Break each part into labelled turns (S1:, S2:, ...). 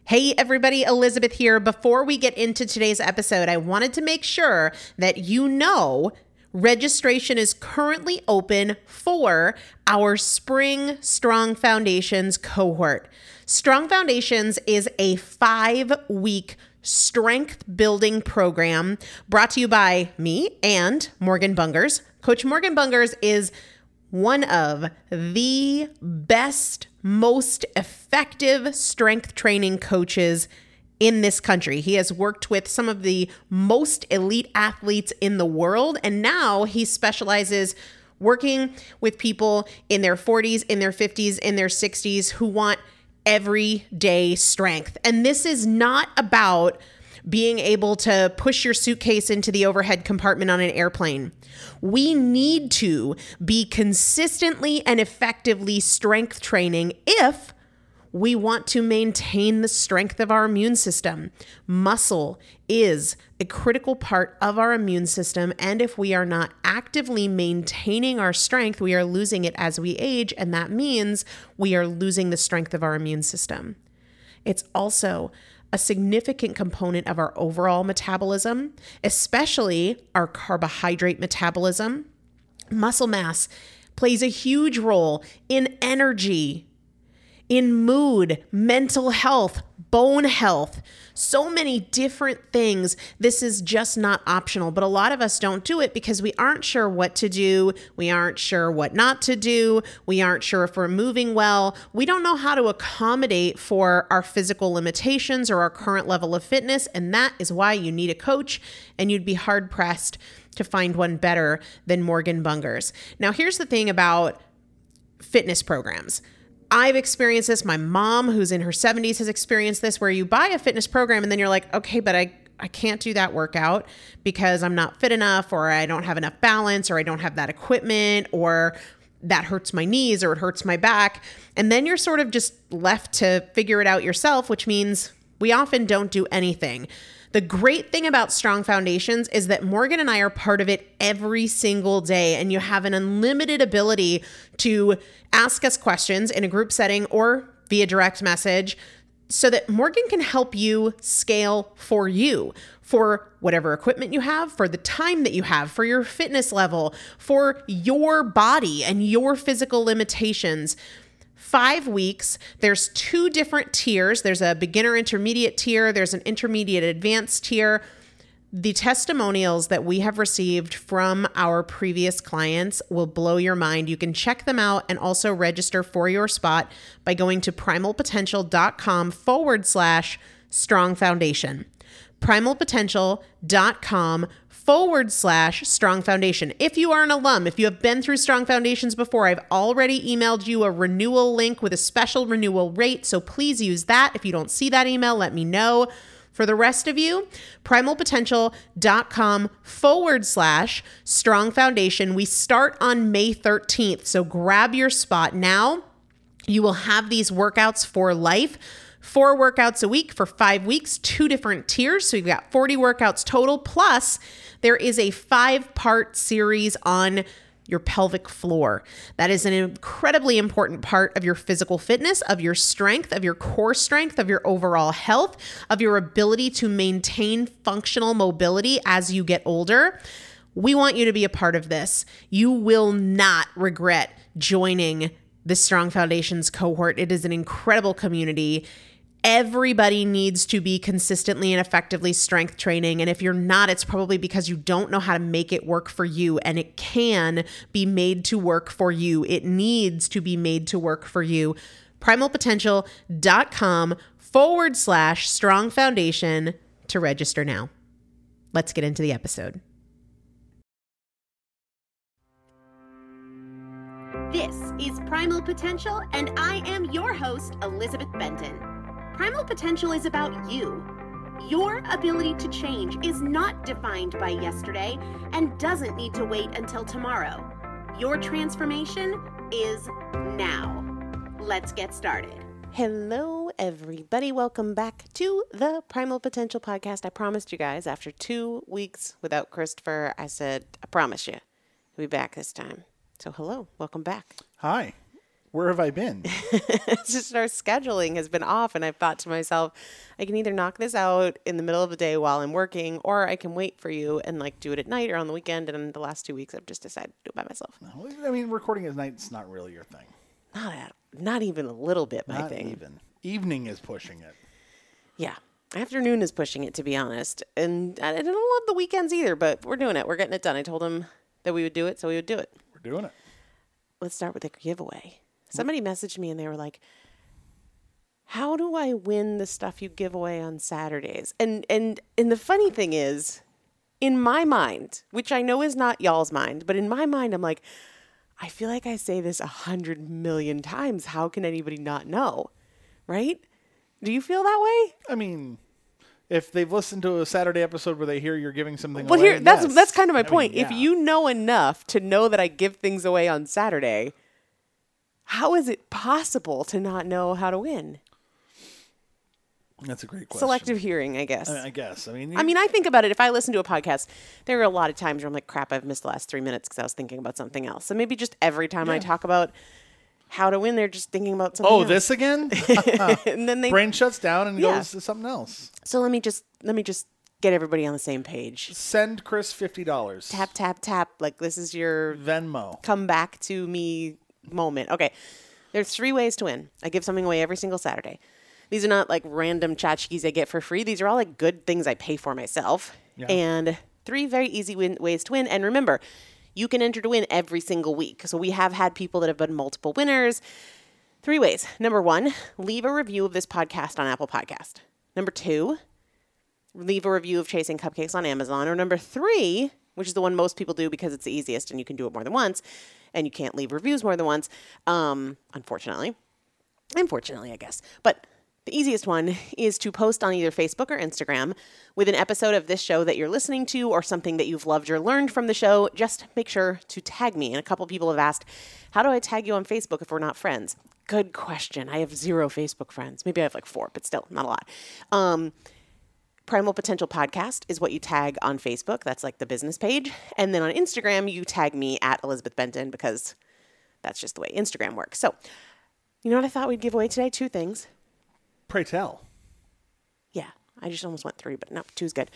S1: Hey everybody, Elizabeth here. Before we get into today's episode, I wanted to make sure that you know registration is currently open for our Spring Strong Foundations cohort. Strong Foundations is a 5-week strength building program brought to you by me and Morgan Bungers. Coach Morgan Bungers is one of the best, most effective strength training coaches in this country. He has worked with some of the most elite athletes in the world, and now he specializes working with people in their 40s, in their 50s, in their 60s who want everyday strength. And this is not about being able to push your suitcase into the overhead compartment on an airplane. We need to be consistently and effectively strength training if we want to maintain the strength of our immune system. Muscle is a critical part of our immune system, and if we are not actively maintaining our strength, we are losing it as we age, and that means we are losing the strength of our immune system. It's also a significant component of our overall metabolism, especially our carbohydrate metabolism. Muscle mass plays a huge role in energy, in mood, mental health, bone health, so many different things. This is just not optional, but a lot of us don't do it because we aren't sure what to do. We aren't sure what not to do. We aren't sure if we're moving well. We don't know how to accommodate for our physical limitations or our current level of fitness, and that is why you need a coach, and you'd be hard-pressed to find one better than Morgan Bungers. Now, here's the thing about fitness programs. I've experienced this. My mom, who's in her 70s, has experienced this, where you buy a fitness program and then you're like, okay, but I can't do that workout because I'm not fit enough, or I don't have enough balance, or I don't have that equipment, or that hurts my knees, or it hurts my back. And then you're sort of just left to figure it out yourself, which means we often don't do anything. The great thing about Strong Foundations is that Morgan and I are part of it every single day, and you have an unlimited ability to ask us questions in a group setting or via direct message so that Morgan can help you scale for you, for whatever equipment you have, for the time that you have, for your fitness level, for your body and your physical limitations. 5 weeks, there's 2 different tiers. There's a beginner intermediate tier. There's an intermediate advanced tier. The testimonials that we have received from our previous clients will blow your mind. You can check them out and also register for your spot by going to primalpotential.com/strong foundation. primalpotential.com/strong foundation. If you are an alum, if you have been through Strong Foundations before, I've already emailed you a renewal link with a special renewal rate, so please use that. If you don't see that email, let me know. For the rest of you, primalpotential.com/strong foundation. We start on May 13th, so grab your spot now. You will have these workouts for life. 4 workouts a week for 5 weeks, 2 different tiers. So you've got 40 workouts total. Plus, there is a 5-part series on your pelvic floor. That is an incredibly important part of your physical fitness, of your strength, of your core strength, of your overall health, of your ability to maintain functional mobility as you get older. We want you to be a part of this. You will not regret joining the Strong Foundations cohort. It is an incredible community. Everybody needs to be consistently and effectively strength training. And if you're not, it's probably because you don't know how to make it work for you. And it can be made to work for you. It needs to be made to work for you. primalpotential.com/strong foundation to register now. Let's get into the episode. This is Primal Potential, and I am your host, Elizabeth Benton. Primal Potential is about you. Your ability to change is not defined by yesterday and doesn't need to wait until tomorrow. Your transformation is now. Let's get started. Hello, everybody. Welcome back to the Primal Potential Podcast. I promised you guys after 2 weeks without Christopher, I said, I promise you, he'll be back this time. So hello, welcome back.
S2: Hi. Where have I been?
S1: It's just our scheduling has been off. And I've thought to myself, I can either knock this out in the middle of the day while I'm working, or I can wait for you and like do it at night or on the weekend. And in the last 2 weeks, I've just decided to do it by myself.
S2: I mean, recording at night's not really your thing.
S1: Not even a little bit my
S2: Not
S1: thing.
S2: even. Evening is pushing it.
S1: Yeah. Afternoon is pushing it, to be honest. And I don't love the weekends either, but we're doing it. We're getting it done. I told him that we would do it, so we would do it.
S2: We're doing it.
S1: Let's start with the giveaway. Somebody messaged me and they were like, how do I win the stuff you give away on Saturdays? And the funny thing is, in my mind, which I know is not y'all's mind, but in my mind, I'm like, I feel like I say this 100 million times. How can anybody not know? Right? Do you feel that way?
S2: I mean, if they've listened to a Saturday episode where they hear you're giving something
S1: Well,
S2: away,
S1: here that's
S2: yes.
S1: kind of my
S2: I
S1: point.
S2: mean,
S1: If
S2: yeah.
S1: you know enough to know that I give things away on Saturday, how is it possible to not know how to win?
S2: That's a great question.
S1: Selective hearing, I guess.
S2: I guess. I mean,
S1: I think about it. If I listen to a podcast, there are a lot of times where I'm like, crap, I've missed the last 3 minutes because I was thinking about something else. So maybe just every time I talk about how to win, they're just thinking about something else.
S2: this again?
S1: And then they
S2: Brain shuts down and
S1: Yeah.
S2: goes to something else.
S1: So let me just get everybody on the same page.
S2: Send Chris $50.
S1: Tap, tap, tap. Like this is your
S2: Venmo.
S1: come back to me moment. Okay. There's 3 ways to win. I give something away every single Saturday. These are not like random tchotchkes I get for free. These are all like good things I pay for myself.
S2: Yeah.
S1: And 3 very easy ways to win. And remember, you can enter to win every single week. So we have had people that have been multiple winners. 3 ways. Number 1, leave a review of this podcast on Apple Podcast. Number 2, leave a review of Chasing Cupcakes on Amazon. Or number 3, which is the one most people do because it's the easiest and you can do it more than once, and you can't leave reviews more than once, unfortunately. Unfortunately, I guess. But the easiest one is to post on either Facebook or Instagram with an episode of this show that you're listening to or something that you've loved or learned from the show. Just make sure to tag me. And a couple people have asked, how do I tag you on Facebook if we're not friends? Good question. I have 0 Facebook friends. Maybe I have like 4, but still not a lot. Primal Potential Podcast is what you tag on Facebook. That's like the business page. And then on Instagram, you tag me at Elizabeth Benton because that's just the way Instagram works. So, you know what I thought we'd give away today? 2 things.
S2: Pray tell.
S1: Yeah, I just almost went 3, but no, 2 is good.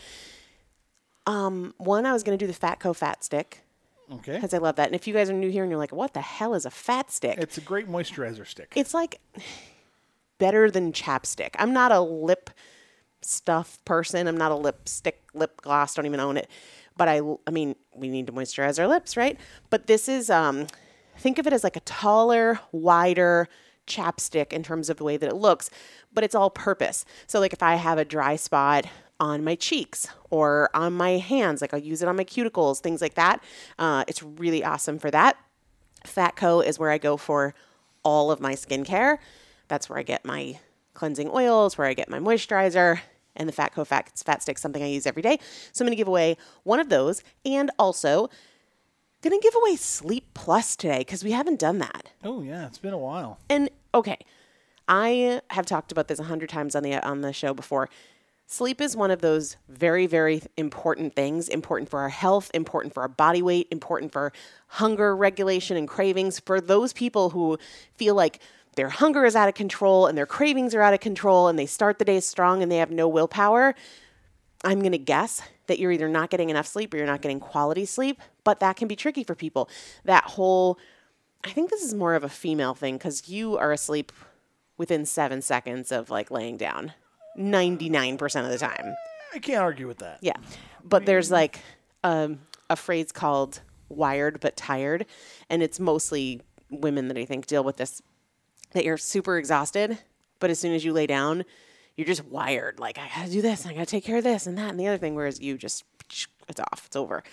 S1: One, I was going to do the Fatco Fat Stick
S2: Okay.
S1: because I love that. And if you guys are new here and you're like, what the hell is a fat stick?
S2: It's a great moisturizer stick.
S1: It's like better than chapstick. I'm not a lip stuff person. I'm not a lipstick, lip gloss, don't even own it. But I mean, we need to moisturize our lips, right? But this is, think of it as like a taller, wider chapstick in terms of the way that it looks, but it's all purpose. So like if I have a dry spot on my cheeks or on my hands, like I'll use it on my cuticles, things like that. It's really awesome for that. Fatco is where I go for all of my skincare. That's where I get my cleansing oils, where I get my moisturizer, and the Fatco Fat Stick, something I use every day. So I'm going to give away one of those, and also going to give away Sleep Plus today because we haven't done that.
S2: Oh, yeah. It's been a while.
S1: And okay, I have talked about this 100 times on the show before. Sleep is one of those very, very important things, important for our health, important for our body weight, important for hunger regulation and cravings. For those people who feel like their hunger is out of control and their cravings are out of control and they start the day strong and they have no willpower, I'm going to guess that you're either not getting enough sleep or you're not getting quality sleep, but that can be tricky for people. I think this is more of a female thing because you are asleep within 7 seconds of like laying down 99% of the time.
S2: I can't argue with that.
S1: Yeah. But there's like a phrase called wired but tired. And it's mostly women that I think deal with this, that you're super exhausted, but as soon as you lay down, you're just wired. Like, I got to do this, and I got to take care of this and that and the other thing, whereas you just, it's off, it's over.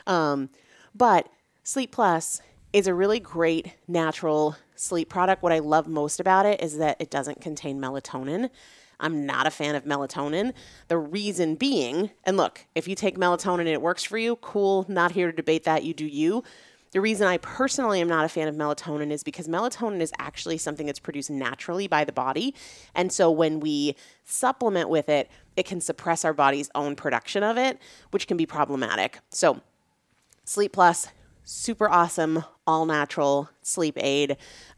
S1: But Sleep Plus is a really great natural sleep product. What I love most about it is that it doesn't contain melatonin. I'm not a fan of melatonin. The reason being, and look, if you take melatonin and it works for you, cool, not here to debate that, you do you. The reason I personally am not a fan of melatonin is because melatonin is actually something that's produced naturally by the body. And so when we supplement with it, it can suppress our body's own production of it, which can be problematic. So Sleep Plus,
S3: super awesome, all natural sleep aid.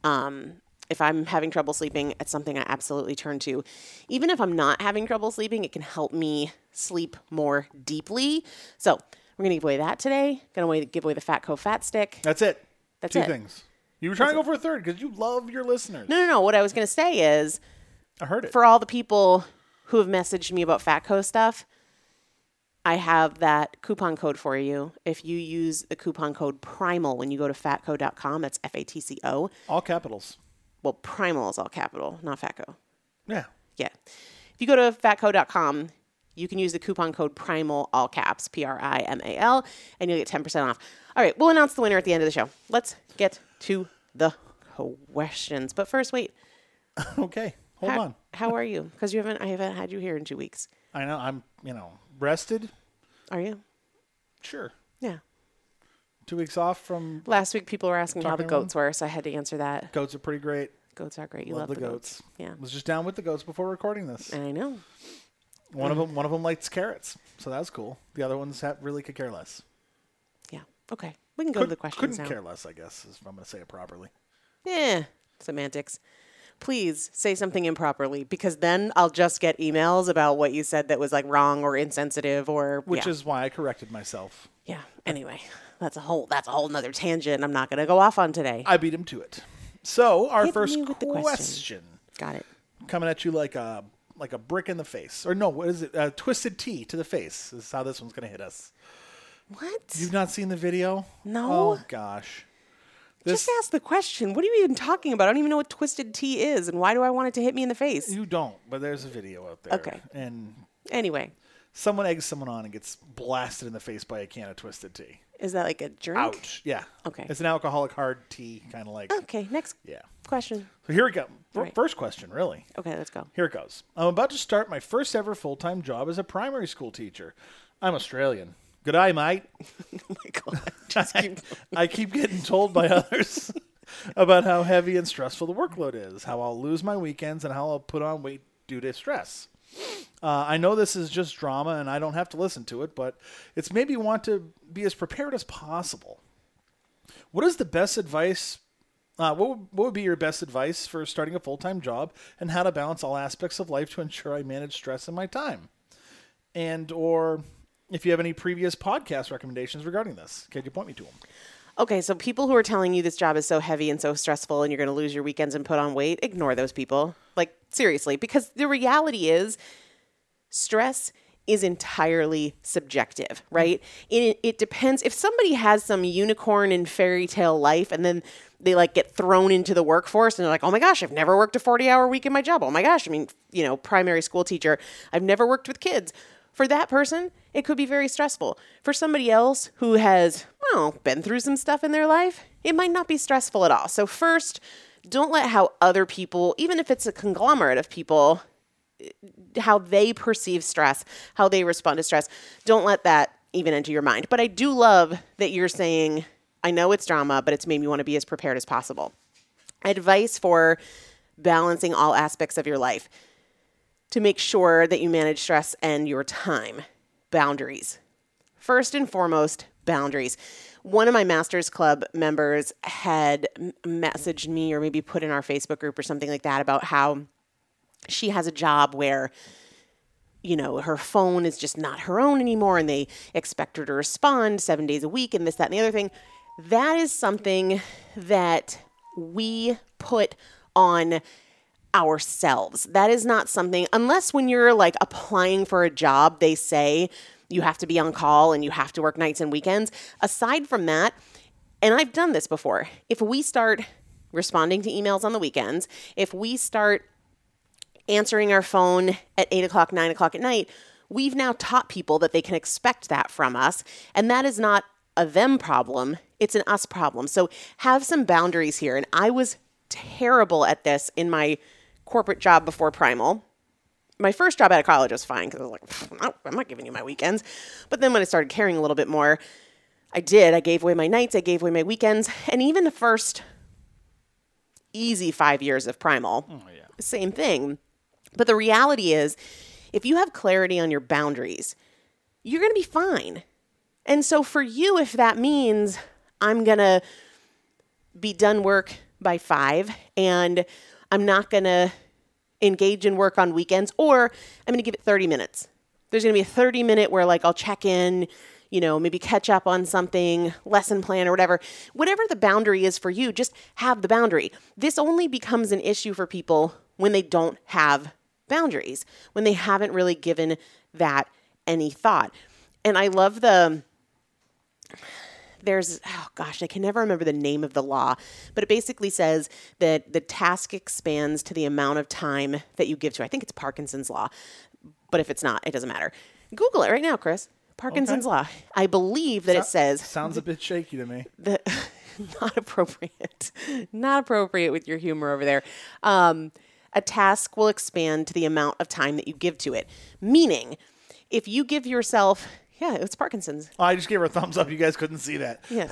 S3: If I'm having trouble sleeping, it's something I absolutely turn to. Even if I'm not having trouble sleeping, it can help me sleep more deeply. So we're going to give away that today. Going to give away the Fatco Fat Stick.
S2: That's it.
S3: That's
S2: Two
S3: it.
S2: things. You were trying to go for a third because you love your listeners.
S3: No. What I was going to say is,
S2: I heard it.
S3: for all the people who have messaged me about Fatco stuff, I have that coupon code for you. If you use the coupon code PRIMAL when you go to fatco.com, that's FATCO.
S2: All capitals.
S3: Well, Primal is all capital, not Fatco.
S2: Yeah.
S3: Yeah. If you go to fatco.com, you can use the coupon code PRIMAL, all caps, PRIMAL, and you'll get 10% off. All right, we'll announce the winner at the end of the show. Let's get to the questions. But first, wait.
S2: Okay. Hold on.
S3: How are you? Because I haven't had you here in 2 weeks.
S2: I know. I'm, rested.
S3: Are you?
S2: Sure.
S3: Yeah.
S2: 2 weeks off from
S3: Last week, people were asking how the
S2: Talking
S3: goats were, so I had to answer that.
S2: goats are pretty great.
S3: Goats are great. You
S2: Love
S3: love
S2: the goats.
S3: Yeah.
S2: Was just down with the goats before recording this.
S3: I know.
S2: One of them likes carrots, so that was cool. The other ones really could care less.
S3: Yeah. Okay. We can go to the questions
S2: Couldn't
S3: now.
S2: care less, I guess, if I'm going to say it properly.
S3: Yeah. Semantics. Please say something improperly, because then I'll just get emails about what you said that was like wrong or insensitive or
S2: Which is why I corrected myself.
S3: yeah. Anyway, that's a whole nother tangent I'm not going to go off on today.
S2: I beat him to it. So our
S3: Hit
S2: first
S3: me with the
S2: question
S3: Got it.
S2: coming at you like a brick in the face, or no, what is it? A twisted T to the face. This is how this one's going to hit us.
S3: What?
S2: You've not seen the video?
S3: No.
S2: Oh gosh.
S3: Just ask the question. What are you even talking about? I don't even know what Twisted Tea is, and why do I want it to hit me in the face?
S2: You don't, but there's a video out there.
S3: Okay.
S2: And
S3: Anyway,
S2: someone eggs someone on and gets blasted in the face by a can of Twisted Tea.
S3: is that like a drink?
S2: Ouch. Yeah.
S3: Okay.
S2: It's an alcoholic hard tea, kind of like.
S3: Okay, next
S2: Yeah.
S3: question.
S2: So here we go.
S3: Right.
S2: First question, really.
S3: Okay, let's go.
S2: Here it goes. I'm about to start my first ever full-time job as a primary school teacher. I'm Australian. Good day, mate.
S3: Oh my God. Just keep...
S2: I keep getting told by others about how heavy and stressful the workload is, how I'll lose my weekends, and how I'll put on weight due to stress. I know this is just drama and I don't have to listen to it, but it's made me want to be as prepared as possible. What is the best advice? What would be your best advice for starting a full-time job and how to balance all aspects of life to ensure I manage stress in my time? And or if you have any previous podcast recommendations regarding this, can you point me to them?
S3: Okay, so people who are telling you this job is so heavy and so stressful and you're going to lose your weekends and put on weight, ignore those people. Like, seriously, because the reality is stress is entirely subjective, right? It depends. If somebody has some unicorn and fairy tale life and then they like get thrown into the workforce and they're like, oh my gosh, I've never worked a 40-hour week in my job. Oh my gosh, I mean, primary school teacher, I've never worked with kids. For that person, it could be very stressful. For somebody else who has, been through some stuff in their life, it might not be stressful at all. So first, don't let how other people, even if it's a conglomerate of people, how they perceive stress, how they respond to stress, don't let that even enter your mind. But I do love that you're saying, I know it's drama, but it's made me want to be as prepared as possible. Advice for balancing all aspects of your life. To make sure that you manage stress and your time. Boundaries. First and foremost, boundaries. One of my Masters Club members had messaged me or maybe put in our Facebook group or something like that about how she has a job where, her phone is just not her own anymore and they expect her to respond 7 days a week and this, that, and the other thing. That is something that we put on ourselves. That is not something, unless when you're like applying for a job, they say you have to be on call and you have to work nights and weekends. Aside from that, and I've done this before, if we start responding to emails on the weekends, if we start answering our phone at 8 o'clock, 9 o'clock at night, we've now taught people that they can expect that from us. And that is not a them problem. It's an us problem. So have some boundaries here. And I was terrible at this in my corporate job before Primal. My first job out of college was fine because I was like, I'm not giving you my weekends. But then when I started caring a little bit more, I did. I gave away my nights. I gave away my weekends. And even the first easy 5 years of Primal, same thing. But the reality is, if you have clarity on your boundaries, you're going to be fine. And so for you, if that means I'm going to be done work by 5 and I'm not going to engage in work on weekends, or I'm going to give it 30 minutes. There's going to be a 30-minute where like I'll check in, maybe catch up on something, lesson plan or whatever. Whatever the boundary is for you, just have the boundary. This only becomes an issue for people when they don't have boundaries, when they haven't really given that any thought. And I love I can never remember the name of the law, but it basically says that the task expands to the amount of time that you give to it. I think it's Parkinson's law, but if it's not, it doesn't matter. Google it right now, Chris. Parkinson's law. I believe that it says...
S2: Sounds a bit shaky to me.
S3: Not appropriate. Not appropriate with your humor over there. A task will expand to the amount of time that you give to it. Meaning, if you give yourself... Yeah, it's Parkinson's.
S2: Oh, I just gave her a thumbs up. You guys couldn't see that.
S3: Yeah.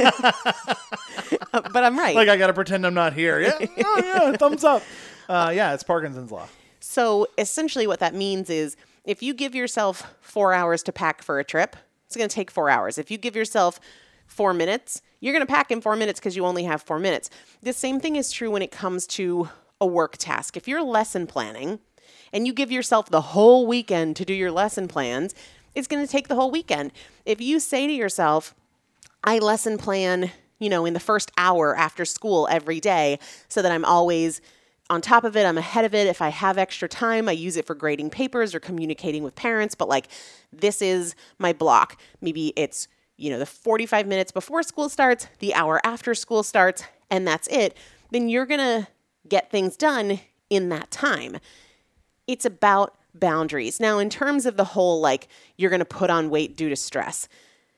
S3: But I'm right.
S2: Like I got to pretend I'm not here. Yeah. Oh, yeah. Thumbs up. Yeah, it's Parkinson's law.
S3: So essentially what that means is if you give yourself 4 hours to pack for a trip, it's going to take 4 hours. If you give yourself 4 minutes, you're going to pack in 4 minutes because you only have 4 minutes. The same thing is true when it comes to a work task. If you're lesson planning and you give yourself the whole weekend to do your lesson plans, it's going to take the whole weekend. If you say to yourself, I lesson plan, in the first hour after school every day so that I'm always on top of it, I'm ahead of it. If I have extra time, I use it for grading papers or communicating with parents. But like, this is my block. Maybe it's, the 45 minutes before school starts, the hour after school starts, and that's it. Then you're going to get things done in that time. It's about boundaries. Now, in terms of the whole, you're going to put on weight due to stress,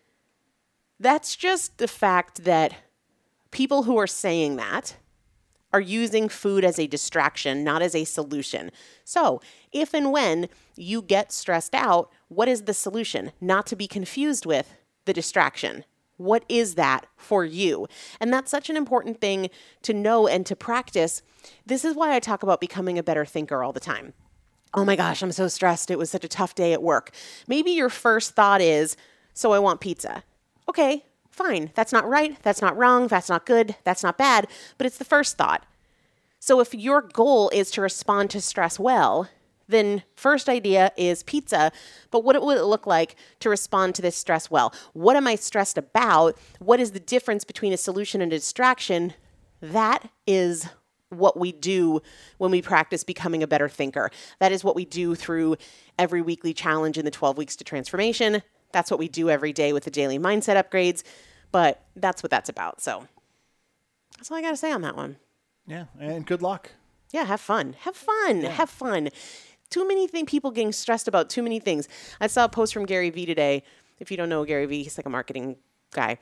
S3: that's just the fact that people who are saying that are using food as a distraction, not as a solution. So if and when you get stressed out, what is the solution? Not to be confused with the distraction. What is that for you? And that's such an important thing to know and to practice. This is why I talk about becoming a better thinker all the time. Oh my gosh, I'm so stressed. It was such a tough day at work. Maybe your first thought is, so I want pizza. Okay, fine. That's not right. That's not wrong. That's not good. That's not bad. But it's the first thought. So if your goal is to respond to stress well, then first idea is pizza. But what would it look like to respond to this stress well? What am I stressed about? What is the difference between a solution and a distraction? That is what we do when we practice becoming a better thinker. That is what we do through every weekly challenge in the 12 weeks to transformation. That's what we do every day with the daily mindset upgrades. But that's what that's about. So that's all I got to say on that one.
S2: Yeah. And good luck.
S3: Yeah. Have fun. Have fun. Yeah. Have fun. Too many people getting stressed about too many things. I saw a post from Gary Vee today. If you don't know Gary Vee, he's like a marketing guy.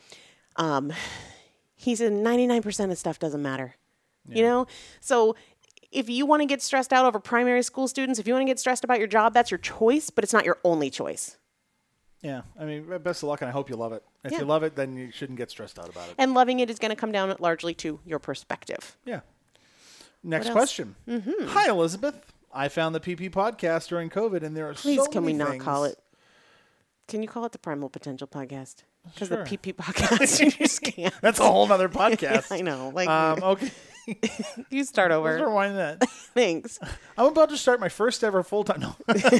S3: He said 99% of stuff doesn't matter. Yeah. So if you want to get stressed out over primary school students, if you want to get stressed about your job, that's your choice, but it's not your only choice.
S2: Yeah. I mean, best of luck, and I hope you love it. If you love it, then you shouldn't get stressed out about it.
S3: And loving it is going to come down largely to your perspective.
S2: Yeah. Next question. Mm-hmm. Hi, Elizabeth. I found the PP podcast during COVID, and there are so many things.
S3: Please, can we not call it? Can you call it the Primal Potential Podcast? Because
S2: Sure.
S3: the PP podcast, you just can't.
S2: That's a whole nother podcast.
S3: I know.
S2: Okay.
S3: You start over.
S2: Let's rewind that.
S3: Thanks.
S2: I'm about to start my first ever full-time. No.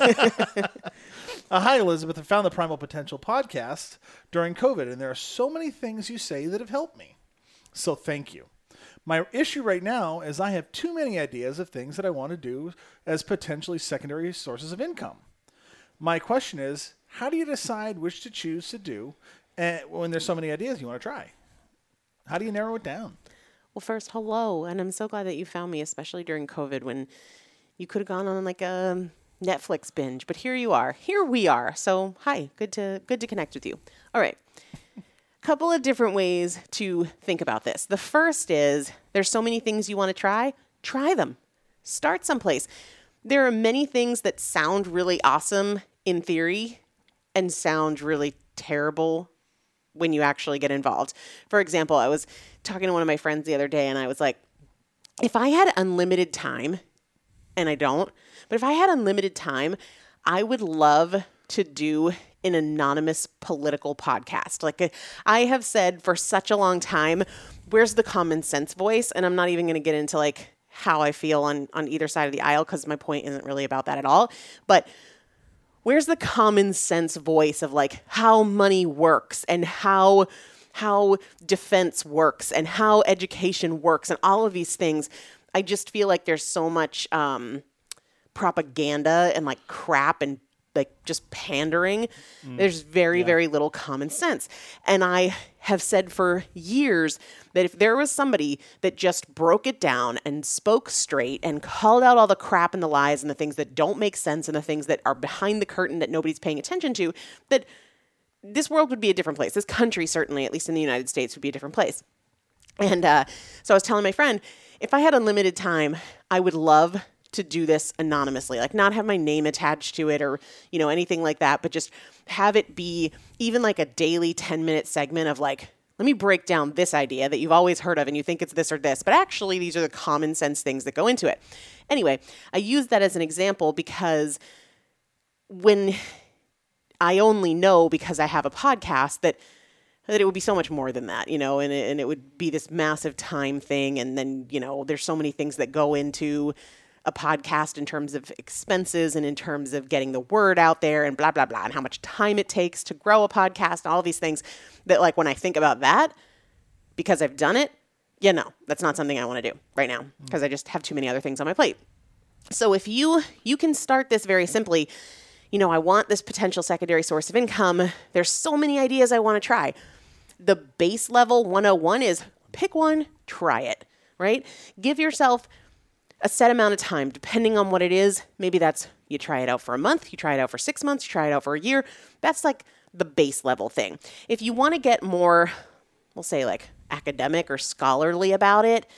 S2: Hi, Elizabeth. I found the Primal Potential podcast during COVID, and there are so many things you say that have helped me. So thank you. My issue right now is I have too many ideas of things that I want to do as potentially secondary sources of income. My question is, how do you decide which to choose to do when there's so many ideas you want to try? How do you narrow it down?
S3: Well, first, hello. And I'm so glad that you found me, especially during COVID when you could have gone on like a Netflix binge. But here you are. Here we are. So hi, good to connect with you. All right. Couple of different ways to think about this. The first is there's so many things you want to try them. Start someplace. There are many things that sound really awesome in theory and sound really terrible when you actually get involved. For example, I was talking to one of my friends the other day and I was like, if I had unlimited time, and I don't, but if I had unlimited time, I would love to do an anonymous political podcast. Like I have said for such a long time, where's the common sense voice? And I'm not even going to get into like how I feel on either side of the aisle, because my point isn't really about that at all. But where's the common sense voice of like how money works and how defense works and how education works and all of these things? I just feel like there's so much propaganda and like crap and like just pandering. There's very little common sense. And I have said for years that if there was somebody that just broke it down and spoke straight and called out all the crap and the lies and the things that don't make sense and the things that are behind the curtain that nobody's paying attention to, that this world would be a different place. This country, certainly, at least in the United States, would be a different place. And so I was telling my friend, if I had unlimited time, I would love to do this anonymously, like not have my name attached to it or, you know, anything like that, but just have it be even like a daily 10-minute segment of like, let me break down this idea that you've always heard of and you think it's this or this, but actually these are the common sense things that go into it. Anyway, I use that as an example because when I only know because I have a podcast that it would be so much more than that, you know, and it would be this massive time thing. And then, you know, there's so many things that go into a podcast in terms of expenses and in terms of getting the word out there and blah, blah, blah, and how much time it takes to grow a podcast and all these things that, like, when I think about that, because I've done it, yeah, no, that's not something I want to do right now because I just have too many other things on my plate. So if you can start this very simply, you know, I want this potential secondary source of income. There's so many ideas I want to try. The base level 101 is pick one, try it, right? Give yourself a set amount of time, depending on what it is. Maybe that's you try it out for a month, you try it out for 6 months, you try it out for a year. That's like the base level thing. If you want to get more, we'll say like academic or scholarly about it,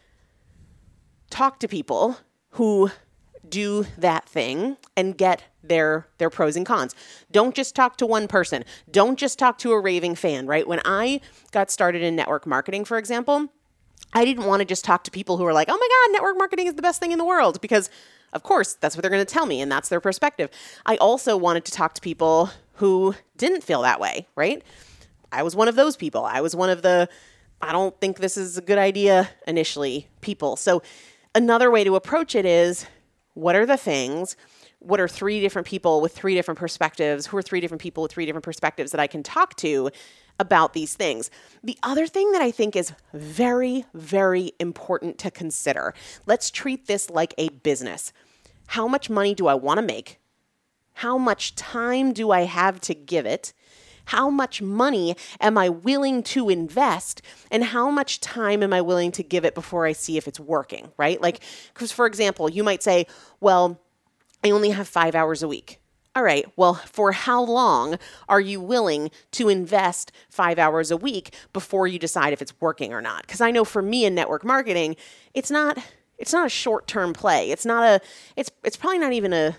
S3: talk to people who do that thing and get their pros and cons. Don't just talk to one person. Don't just talk to a raving fan, right? When I got started in network marketing, for example, I didn't want to just talk to people who were like, oh my God, network marketing is the best thing in the world, because of course that's what they're going to tell me and that's their perspective. I also wanted to talk to people who didn't feel that way, right? I was one of those people. I was one of the, I don't think this is a good idea initially people. So another way to approach it is, what are the things? What are 3 different people with 3 different perspectives? Who are 3 different people with 3 different perspectives that I can talk to about these things? The other thing that I think is very, very important to consider, let's treat this like a business. How much money do I want to make? How much time do I have to give it? How much money am I willing to invest? And how much time am I willing to give it before I see if it's working, right? Like, because for example, you might say, well, I only have 5 hours a week. All right, well, for how long are you willing to invest 5 hours a week before you decide if it's working or not? Because I know for me in network marketing, it's not a short-term play. It's probably not even a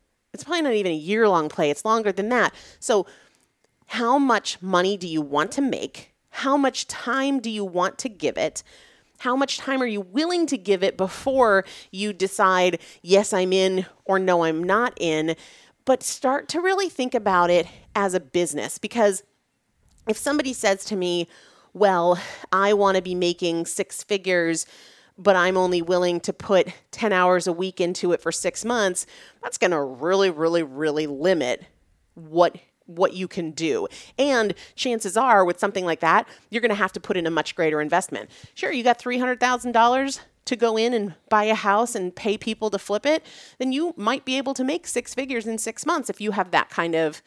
S3: year-long play. It's longer than that. So how much money do you want to make? How much time do you want to give it? How much time are you willing to give it before you decide, yes, I'm in, or no, I'm not in? But start to really think about it as a business, because if somebody says to me, well, I want to be making 6 figures, but I'm only willing to put 10 hours a week into it for 6 months, that's going to really, really, really limit what you can do. And chances are with something like that, you're going to have to put in a much greater investment. Sure, you got $300,000 to go in and buy a house and pay people to flip it, then you might be able to make 6 figures in 6 months if you have that kind of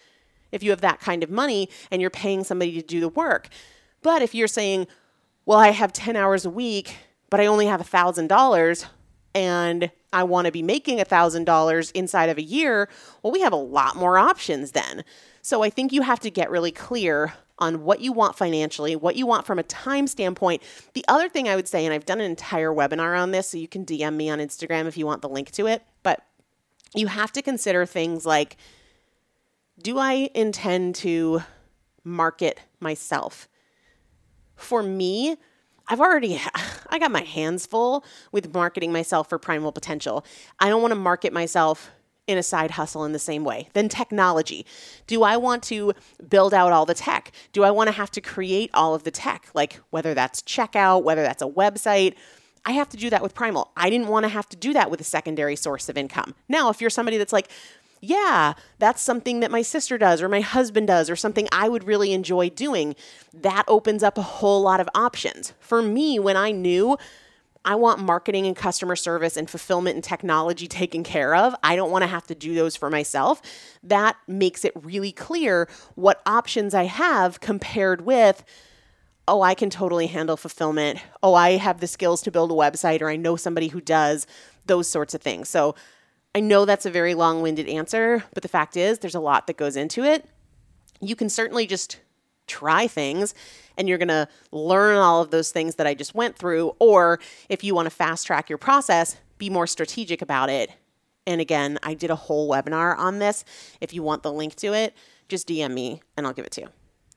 S3: money and you're paying somebody to do the work. But if you're saying, well, I have 10 hours a week, but I only have $1,000 and I want to be making $1,000 inside of a year, well, we have a lot more options then. So I think you have to get really clear on what you want financially, what you want from a time standpoint. The other thing I would say, and I've done an entire webinar on this, so you can DM me on Instagram if you want the link to it, but you have to consider things like, do I intend to market myself? For me, I got my hands full with marketing myself for Primal Potential. I don't want to market myself in a side hustle in the same way. Then technology. Do I want to build out all the tech? Do I want to have to create all of the tech? Like whether that's checkout, whether that's a website. I have to do that with Primal. I didn't want to have to do that with a secondary source of income. Now, if you're somebody that's like, yeah, that's something that my sister does or my husband does or something I would really enjoy doing, that opens up a whole lot of options. For me, when I knew I want marketing and customer service and fulfillment and technology taken care of, I don't want to have to do those for myself. That makes it really clear what options I have compared with, oh, I can totally handle fulfillment. Oh, I have the skills to build a website, or I know somebody who does, those sorts of things. So I know that's a very long-winded answer, but the fact is there's a lot that goes into it. You can certainly just try things and you're going to learn all of those things that I just went through. Or if you want to fast track your process, be more strategic about it. And again, I did a whole webinar on this. If you want the link to it, just DM me and I'll give it to you.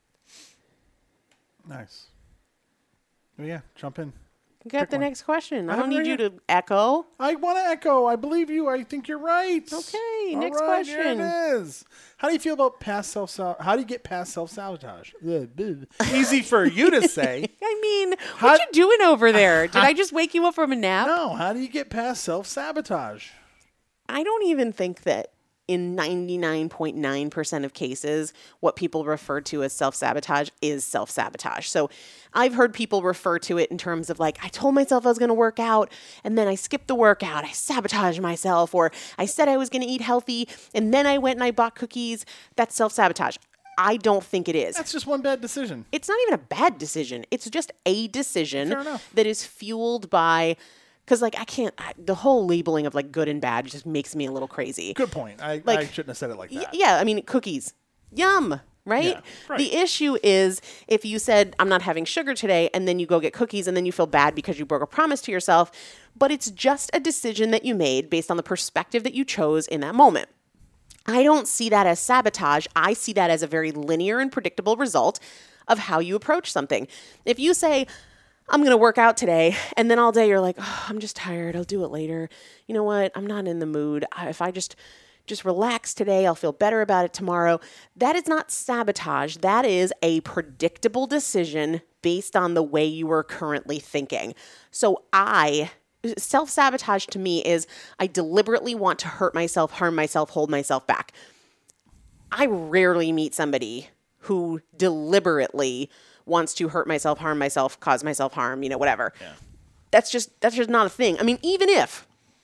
S2: Nice. Oh, yeah, jump in.
S3: Got the next question. I
S2: I'm
S3: don't need
S2: ready.
S3: you to echo.
S2: I want to echo. I believe you. I think you're right.
S3: Okay,
S2: All
S3: next
S2: right, Here
S3: question.
S2: it is. How do you feel about past how do you get past self-sabotage? Easy for you to say.
S3: I mean, what you doing over there? Did I just wake you up from a nap?
S2: No, how do you get past self-sabotage?
S3: I don't even think that in 99.9% of cases, what people refer to as self-sabotage is self-sabotage. So I've heard people refer to it in terms of like, I told myself I was going to work out and then I skipped the workout. I sabotaged myself, or I said I was going to eat healthy and then I went and I bought cookies. That's self-sabotage. I don't think it is.
S2: That's just one bad decision.
S3: It's not even a bad decision. It's just a decision
S2: Fair enough.
S3: that is fueled by, because like the whole labeling of like good and bad just makes me a little crazy.
S2: Good point. I
S3: Like,
S2: shouldn't have said it like that.
S3: Yeah, I mean, cookies, yum, right?
S2: Yeah, right.
S3: The issue is if you said, I'm not having sugar today, and then you go get cookies, and then you feel bad because you broke a promise to yourself, but it's just a decision that you made based on the perspective that you chose in that moment. I don't see that as sabotage. I see that as a very linear and predictable result of how you approach something. If you say, I'm going to work out today, and then all day you're like, oh, I'm just tired. I'll do it later. You know what? I'm not in the mood. If I just relax today, I'll feel better about it tomorrow. That is not sabotage. That is a predictable decision based on the way you are currently thinking. So self-sabotage to me is I deliberately want to hurt myself, harm myself, hold myself back. I rarely meet somebody who deliberately wants to hurt myself, harm myself, cause myself harm, whatever.
S2: Yeah.
S3: That's just not a thing. I mean, even if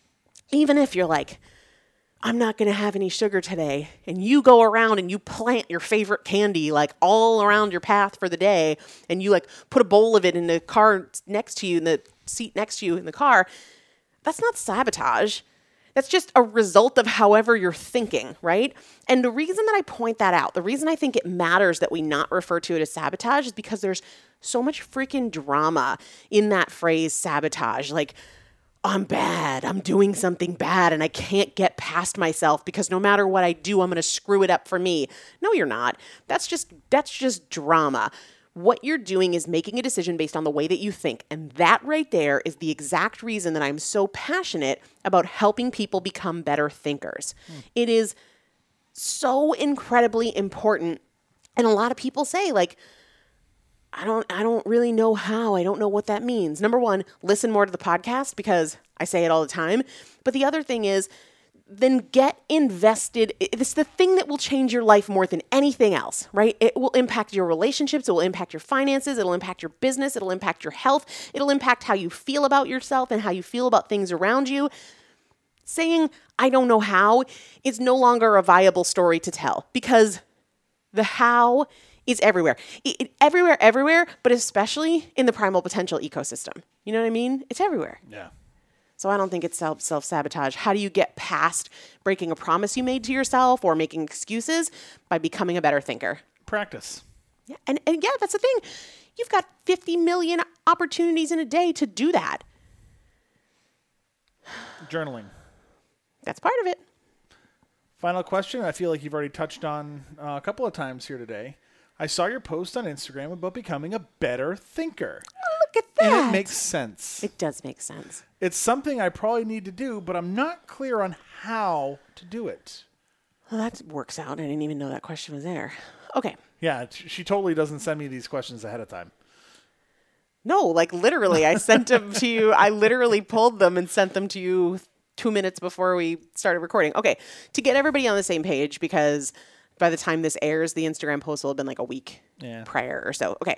S3: you're like, I'm not going to have any sugar today, and you go around and you plant your favorite candy like all around your path for the day, and you like put a bowl of it in the car next to you, in the seat next to you in the car, that's not sabotage. That's just a result of however you're thinking, right? And the reason that I point that out, the reason I think it matters that we not refer to it as sabotage is because there's so much freaking drama in that phrase sabotage. Like, I'm bad, I'm doing something bad, and I can't get past myself because no matter what I do, I'm going to screw it up for me. No, you're not. That's just drama. What you're doing is making a decision based on the way that you think. And that right there is the exact reason that I'm so passionate about helping people become better thinkers. It is so incredibly important. And a lot of people say, like, I don't really know how. I don't know what that means. Number one, listen more to the podcast because I say it all the time. But the other thing is, then get invested. It's the thing that will change your life more than anything else, right? It will impact your relationships. It will impact your finances. It'll impact your business. It'll impact your health. It'll impact how you feel about yourself and how you feel about things around you. Saying, I don't know how, is no longer a viable story to tell because the how is everywhere. Everywhere, but especially in the Primal Potential ecosystem. You know what I mean? It's everywhere.
S2: Yeah.
S3: So I don't think it's self-sabotage. How do you get past breaking a promise you made to yourself or making excuses? By becoming a better thinker.
S2: Practice.
S3: Yeah, and yeah, that's the thing. You've got 50 million opportunities in a day to do that.
S2: Journaling.
S3: That's part of it.
S2: Final question. I feel like you've already touched on a couple of times here today. I saw your post on Instagram about becoming a better thinker.
S3: Oh, look Look at that.
S2: And it makes sense.
S3: It does make sense.
S2: It's something I probably need to do, but I'm not clear on how to do it.
S3: Well, that works out. I didn't even know that question was there. Okay.
S2: Yeah, she totally doesn't send me these questions ahead of time.
S3: No, like literally, I sent them to you. I literally pulled them and sent them to you 2 minutes before we started recording. Okay, to get everybody on the same page, because by the time this airs, the Instagram post will have been like a week prior or so. Okay,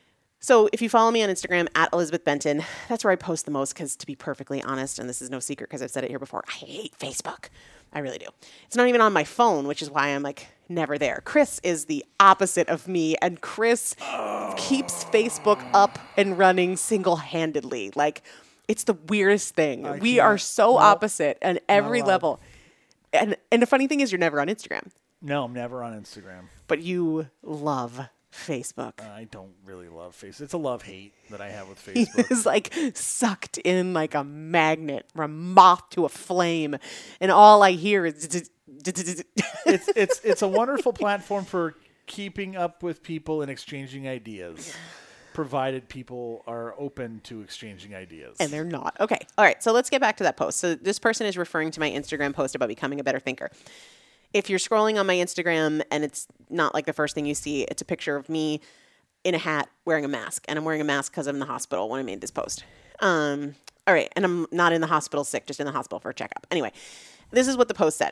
S3: so if you follow me on Instagram at Elizabeth Benton, that's where I post the most because, to be perfectly honest, and this is no secret because I've said it here before, I hate Facebook. I really do. It's not even on my phone, which is why I'm like never there. Chris is the opposite of me, and Chris keeps Facebook up and running single-handedly. Like, it's the weirdest thing. We are so opposite on every level. And the funny thing is, you're never on Instagram.
S2: No, I'm never on Instagram.
S3: But you love Facebook.
S2: I don't really love Facebook. It's a love-hate that I have with Facebook.
S3: It's like sucked in like a magnet or a moth to a flame. And all I hear is...
S2: It's a wonderful platform for keeping up with people and exchanging ideas, provided people are open to exchanging ideas.
S3: And they're not. Okay. All right. So let's get back to that post. So this person is referring to my Instagram post about becoming a better thinker. If you're scrolling on my Instagram and it's not like the first thing you see, it's a picture of me in a hat wearing a mask. And I'm wearing a mask because I'm in the hospital when I made this post. All right. And I'm not in the hospital sick, just in the hospital for a checkup. Anyway, this is what the post said.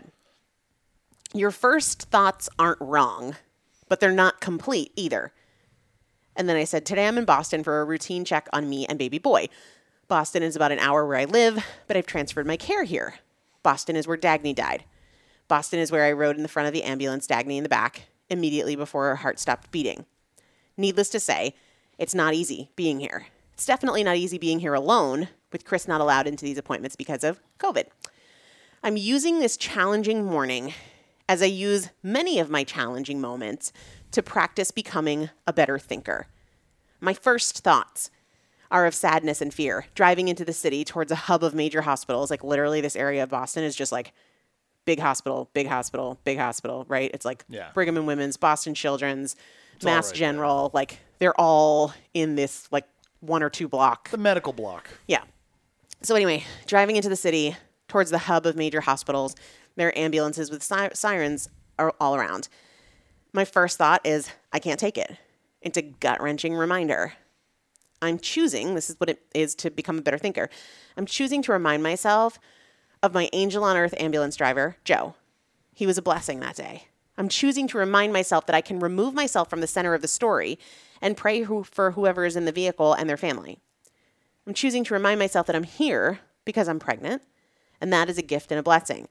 S3: Your first thoughts aren't wrong, but they're not complete either. And then I said, today I'm in Boston for a routine check on me and baby boy. Boston is about an hour where I live, but I've transferred my care here. Boston is where Dagny died. Boston is where I rode in the front of the ambulance, Dagny in the back, immediately before her heart stopped beating. Needless to say, it's not easy being here. It's definitely not easy being here alone, with Chris not allowed into these appointments because of COVID. I'm using this challenging morning, as I use many of my challenging moments, to practice becoming a better thinker. My first thoughts are of sadness and fear, driving into the city towards a hub of major hospitals. Like literally this area of Boston is just like big hospital, big hospital, big hospital, right? It's like Brigham and Women's, Boston Children's, Mass General. Like they're all in this like 1 or 2 block.
S2: The medical block.
S3: Yeah. So anyway, driving into the city towards the hub of major hospitals, there are ambulances with sirens are all around. My first thought is, I can't take it. It's a gut-wrenching reminder. I'm choosing, this is what it is to become a better thinker, I'm choosing to remind myself of my angel on earth ambulance driver, Joe. He was a blessing that day. I'm choosing to remind myself that I can remove myself from the center of the story and pray for whoever is in the vehicle and their family. I'm choosing to remind myself that I'm here because I'm pregnant, and that is a gift and a blessing.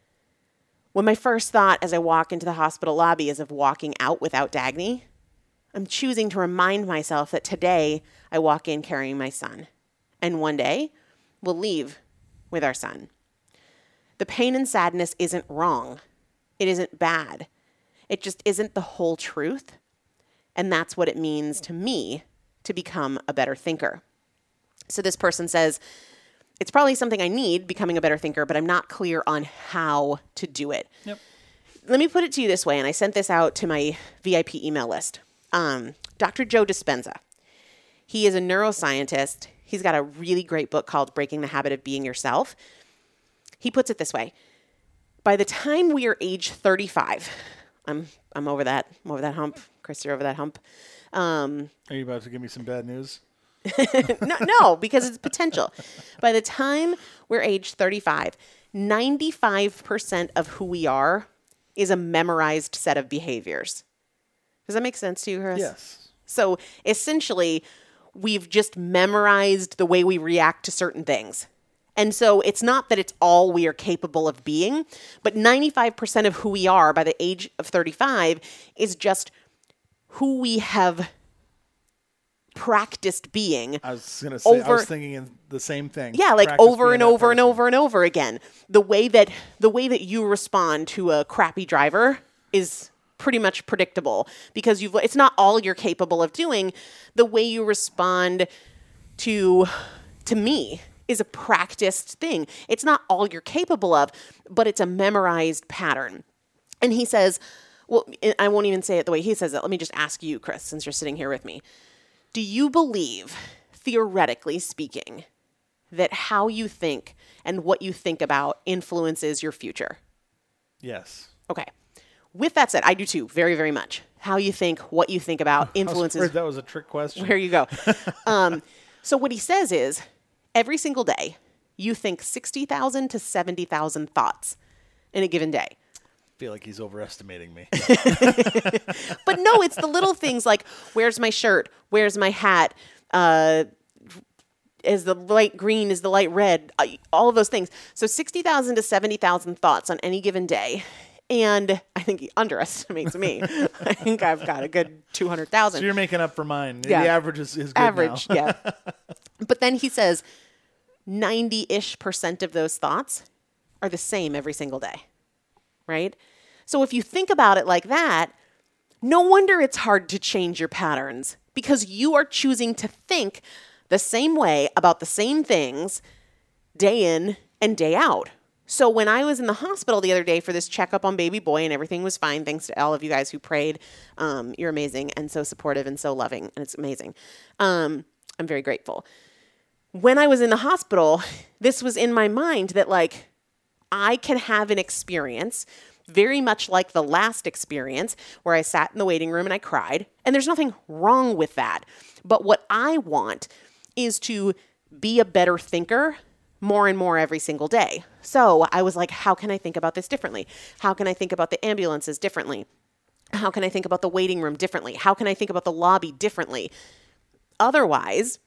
S3: When my first thought as I walk into the hospital lobby is of walking out without Dagny, I'm choosing to remind myself that today I walk in carrying my son, and one day we'll leave with our son. The pain and sadness isn't wrong. It isn't bad. It just isn't the whole truth. And that's what it means to me to become a better thinker. So this person says, it's probably something I need, becoming a better thinker, but I'm not clear on how to do it.
S2: Yep.
S3: Let me put it to you this way, and I sent this out to my VIP email list. Dr. Joe Dispenza. He is a neuroscientist. He's got a really great book called Breaking the Habit of Being Yourself. He puts it this way. By the time we are age 35, I'm over that. I'm over that hump. Chris, you're over that hump.
S2: Are you about to give me some bad news?
S3: No, because it's potential. By the time we're age 35, 95% of who we are is a memorized set of behaviors. Does that make sense to you, Chris?
S2: Yes.
S3: So essentially, we've just memorized the way we react to certain things. And so it's not that it's all we are capable of being, but 95% of who we are by the age of 35 is just who we have practiced being.
S2: I was going to say, I was thinking in the same thing.
S3: Yeah, like over and over and over and over again. The way that you respond to a crappy driver is pretty much predictable because it's not all you're capable of doing. The way you respond to me is a practiced thing. It's not all you're capable of, but it's a memorized pattern. And he says, well, I won't even say it the way he says it. Let me just ask you, Chris, since you're sitting here with me. Do you believe theoretically speaking, that how you think and what you think about influences your future?
S2: Yes.
S3: Okay. With that said, I do too, very, very much. How you think, what you think about
S2: I was
S3: influences.
S2: afraid that was a trick question.
S3: There you go. So what he says is every single day you think 60,000 to 70,000 thoughts in a given day.
S2: I feel like he's overestimating me.
S3: But no, it's the little things like, where's my shirt? Where's my hat? Is the light green? Is the light red? All of those things. So 60,000 to 70,000 thoughts on any given day. And I think he underestimates me. I think I've got a good 200,000.
S2: So you're making up for mine.
S3: Yeah.
S2: The average is good
S3: Average,
S2: now.
S3: yeah. But then he says 90-ish% of those thoughts are the same every single day, right? So if you think about it like that, no wonder it's hard to change your patterns because you are choosing to think the same way about the same things day in and day out. So when I was in the hospital the other day for this checkup on baby boy and everything was fine, thanks to all of you guys who prayed, you're amazing and so supportive and so loving, and it's amazing. I'm very grateful. When I was in the hospital, this was in my mind that like I can have an experience very much like the last experience where I sat in the waiting room and I cried, and there's nothing wrong with that. But what I want is to be a better thinker more and more every single day. So I was like, how can I think about this differently? How can I think about the ambulances differently? How can I think about the waiting room differently? How can I think about the lobby differently? Otherwise,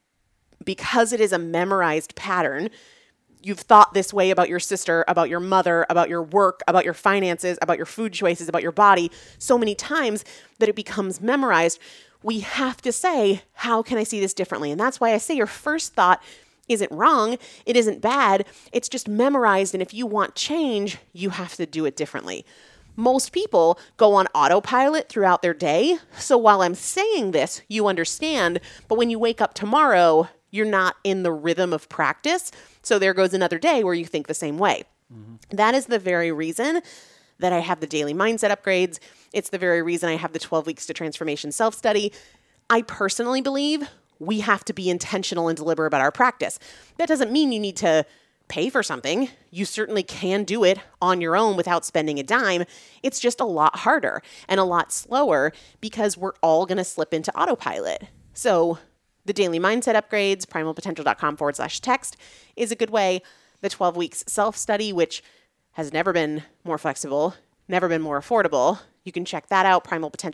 S3: because it is a memorized pattern, you've thought this way about your sister, about your mother, about your work, about your finances, about your food choices, about your body so many times that it becomes memorized. We have to say, how can I see this differently? And that's why I say your first thought isn't wrong. It isn't bad. It's just memorized. And if you want change, you have to do it differently. Most people go on autopilot throughout their day. So while I'm saying this, you understand. But when you wake up tomorrow, you're not in the rhythm of practice. So there goes another day where you think the same way. Mm-hmm. That is the very reason that I have the daily mindset upgrades. It's the very reason I have the 12 weeks to transformation self-study. I personally believe we have to be intentional and deliberate about our practice. That doesn't mean you need to pay for something. You certainly can do it on your own without spending a dime. It's just a lot harder and a lot slower because we're all going to slip into autopilot. So the daily mindset upgrades, primalpotential.com/text is a good way. The 12 weeks self-study, which has never been more flexible, never been more affordable. You can check that out,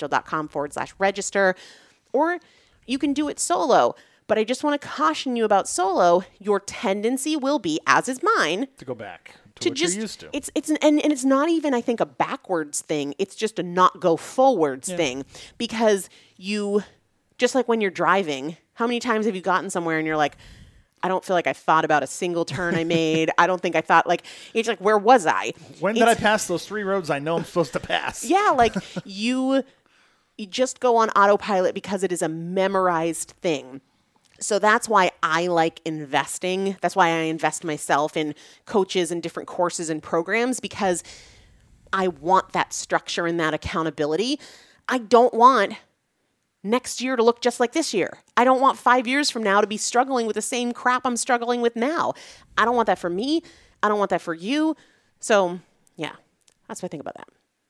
S3: primalpotential.com/register, or you can do it solo. But I just want to caution you about solo. Your tendency will be, as is mine,
S2: To go back to what
S3: just
S2: you're used to.
S3: it's and it's not even, I think, a backwards thing. It's just a not go forwards thing, because you, just like when you're driving, how many times have you gotten somewhere and you're like, I don't feel like I thought about a single turn I made. I don't think I thought, like, it's like, where was I?
S2: When did I pass those 3 roads I know I'm supposed to pass?
S3: Yeah, like you just go on autopilot because it is a memorized thing. So that's why I like investing. That's why I invest myself in coaches and different courses and programs, because I want that structure and that accountability. I don't want next year to look just like this year. I don't want 5 years from now to be struggling with the same crap I'm struggling with now. I don't want that for me. I don't want that for you. So yeah, that's what I think about that.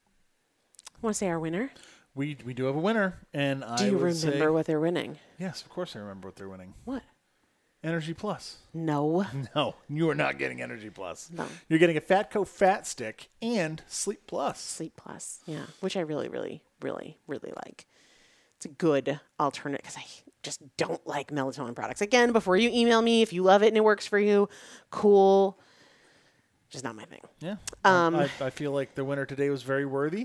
S3: Want to say our winner?
S2: We do have a winner, and
S3: Do you remember what they're winning?
S2: Yes, of course I remember what they're winning.
S3: What?
S2: Energy Plus.
S3: No.
S2: No, you are not getting Energy Plus.
S3: No.
S2: You're getting a Fatco Fat Stick and Sleep Plus.
S3: Sleep Plus. Yeah. Which I really, really, really, really like. It's a good alternative because I just don't like melatonin products. Again, before you email me, if you love it and it works for you, cool. Just not my thing.
S2: Yeah. I feel like the winner today was very worthy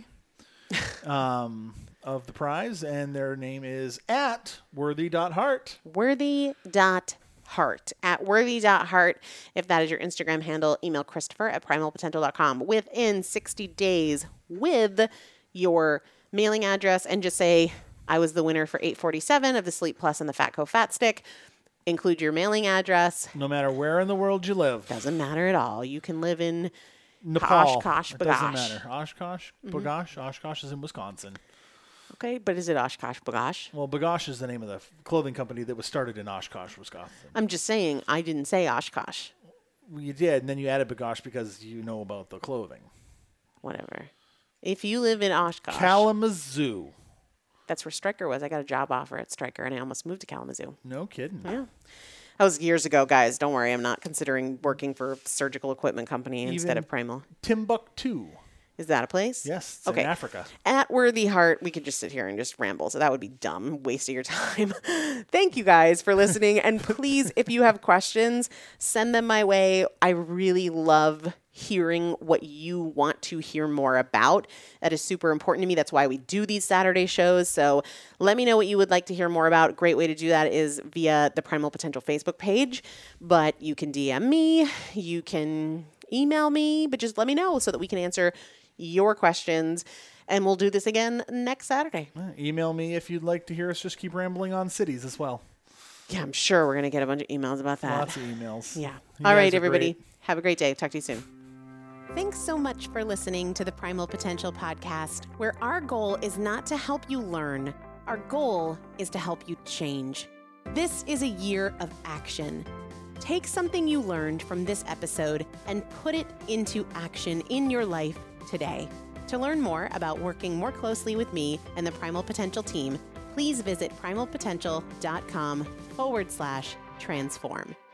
S2: of the prize, and their name is at worthy.heart.
S3: Worthy.heart. At worthy.heart. If that is your Instagram handle, email Christopher at primalpotential.com within 60 days with your mailing address, and just say, I was the winner for 847 of the Sleep Plus and the Fatco Fat Stick. Include your mailing address.
S2: No matter where in the world you live.
S3: Doesn't matter at all. You can live in
S2: Nepal.
S3: Oshkosh,
S2: It doesn't
S3: Bagosh.
S2: matter. Oshkosh, Bagosh. Oshkosh is in Wisconsin.
S3: Okay, but is it Oshkosh B'gosh?
S2: Well, B'gosh is the name of the clothing company that was started in Oshkosh, Wisconsin.
S3: I'm just saying, I didn't say Oshkosh.
S2: Well, you did, and then you added B'gosh because you know about the clothing.
S3: Whatever. If you live in Oshkosh,
S2: Kalamazoo.
S3: that's where Stryker was. I got a job offer at Stryker, and I almost moved to Kalamazoo.
S2: No kidding.
S3: Yeah. That was years ago, guys. Don't worry. I'm not considering working for a surgical equipment company instead
S2: Even
S3: of Primal.
S2: Timbuktu.
S3: Is that a place?
S2: Yes, it's
S3: Okay.
S2: in Africa.
S3: At Worthy Heart, we could just sit here and just ramble. So that would be dumb, wasting your time. Thank you guys for listening. And please, if you have questions, send them my way. I really love hearing what you want to hear more about. That is super important to me. That's why we do these Saturday shows. So let me know what you would like to hear more about. Great way to do that is via the Primal Potential Facebook page. But you can DM me, you can email me, but just let me know so that we can answer your questions, and we'll do this again next Saturday.
S2: Email me if you'd like to hear us just keep rambling on cities as well.
S3: Yeah, I'm sure we're going to get a bunch of emails about that.
S2: Lots of emails.
S3: Yeah.
S2: You
S3: All
S2: guys
S3: right,
S2: are
S3: everybody.
S2: great.
S3: Have a great day. Talk to you soon.
S1: Thanks so much for listening to the Primal Potential podcast, where our goal is not to help you learn. Our goal is to help you change. This is a year of action. Take something you learned from this episode and put it into action in your life today. To learn more about working more closely with me and the Primal Potential team, please visit primalpotential.com/transform.